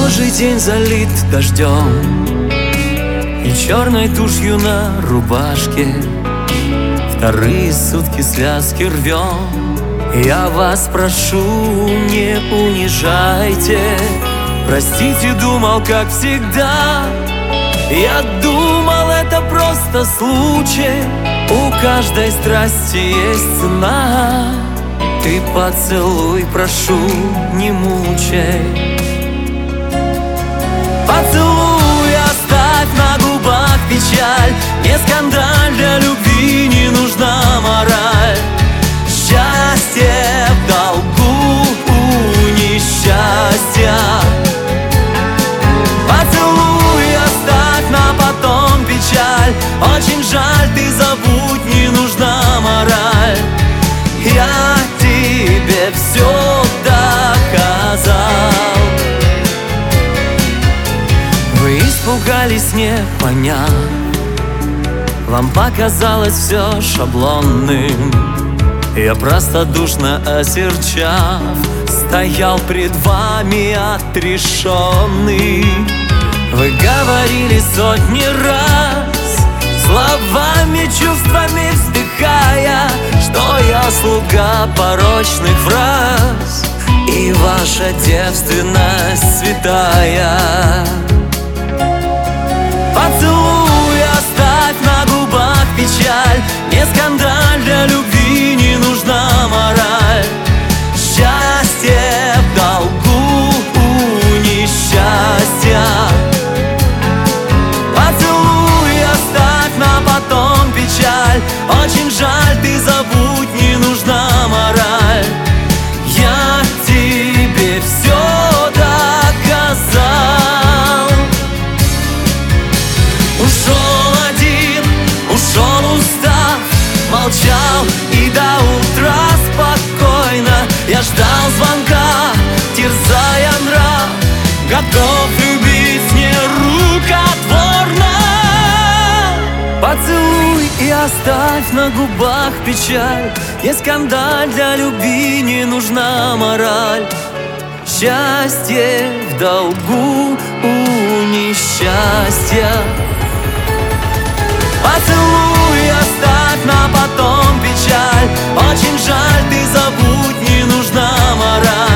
Божий день залит дождем и черной тушью на рубашке. Вторые сутки связки рвем. Я вас прошу, не унижайте. Простите, думал, как всегда. Я думал, это просто случай. У каждой страсти есть цена. Ты поцелуй, прошу, не мучай. Поцелуй, оставь на губах печаль. Не скандаль, для любви не нужна мораль. Счастье в долгу у несчастья. Поцелуй, оставь на потом печаль. Очень жаль, ты забудь, не нужна мораль. Я тебе все доказал. Вы испугались, не поняв. Вам показалось все шаблонным. Я простодушно осерчав стоял пред вами отрешенный. Вы говорили сотни раз, словами, чувствами вздыхая, что я слуга порочных фраз, и ваша девственность святая. Поцелуй, оставь на губах печаль. Не скандаль, для любви не нужна мораль. Счастье в долгу у несчастья. Поцелуй, оставь на потом печаль. Очень жаль, ты забудь, не нужна мораль. Я тебе все доказал. Ушел один, ушел устав, молчал и до утра спокойно. Я ждал звонка, терзая нрав, готов любить нерукотворно. Поцелуй и оставь на губах печаль. Не скандаль, для любви не нужна мораль. Счастье в долгу у несчастья. Поцелуй, оставь на потом печаль. Очень жаль, ты забудь, не нужна мораль.